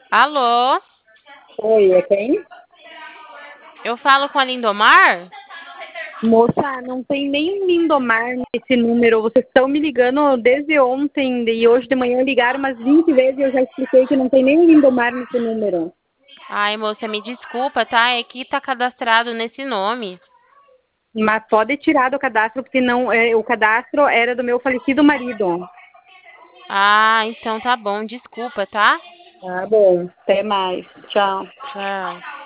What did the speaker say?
Alô? Oi, é quem? Eu falo com a Lindomar? Moça, não tem nem Lindomar nesse número. Vocês estão me ligando desde ontem e hoje de manhã ligaram umas 20 vezes e eu já expliquei que não tem nem Lindomar nesse número. Ai, moça, me desculpa, tá? É que tá cadastrado nesse nome. Mas pode tirar do cadastro, porque não, o cadastro era do meu falecido marido. Ah, então tá bom, desculpa, tá? Tá bom, até mais. Tchau. Tchau.